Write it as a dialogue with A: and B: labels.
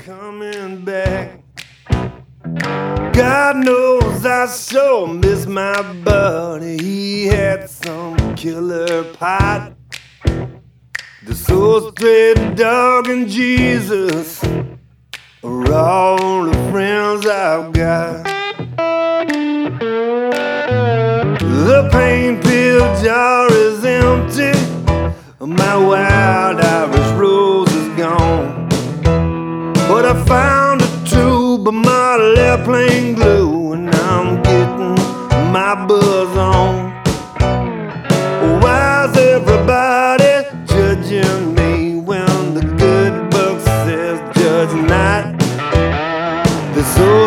A: coming back. God knows I sure miss my buddy. He had some killer pot. The soul straight dog and Jesus are all the friends I've got. The pain pill jar is empty. My wild Irish rose is gone. But I found a tube of my airplane glue, and I'm getting my buzz on. Why's everybody judging me when the good book says judge not? This